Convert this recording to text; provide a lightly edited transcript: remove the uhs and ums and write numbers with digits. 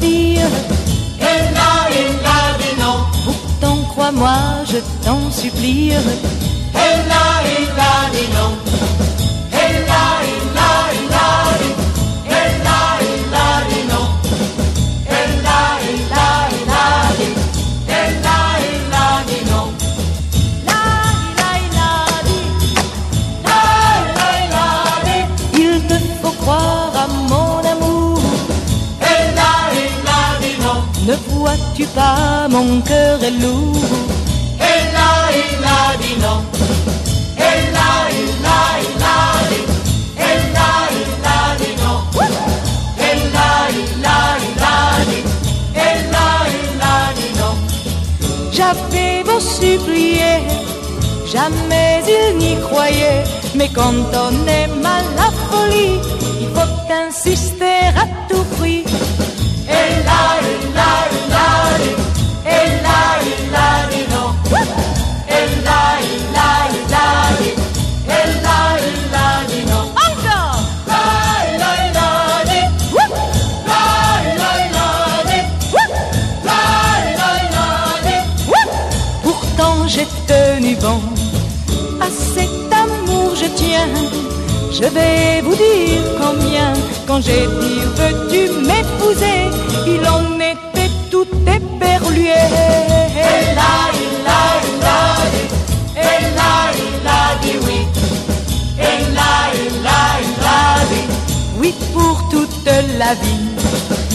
dire. Elle a dit non. Pourtant crois-moi, je t'en supplie. Elle a dit non. Elle a dit. Elle a dit non. Elle a dit. Elle a dit non. Il te faut croire à mon amour. Elle a dit non. Ne vois-tu pas, mon cœur est lourd. Elle a dit non. Elle a dit. Elle a dit non. Elle a dit. Elle a dit non. J'avais beau supplier, jamais il n'y croyait. Mais quand on aime à la folie, il faut insister à tout prix. Elle a dit. Elle a dit non. Elle a dit. Elle a dit non. Encore. Elle a dit. Pourtant j'ai tenu bon à cet amour je tiens. Je vais vous dire combien. Quand j'ai dit veux-tu m'épouser, il en était tout éperlué. Elle a dit. Elle a dit oui. Elle a dit. Oui pour toute la vie.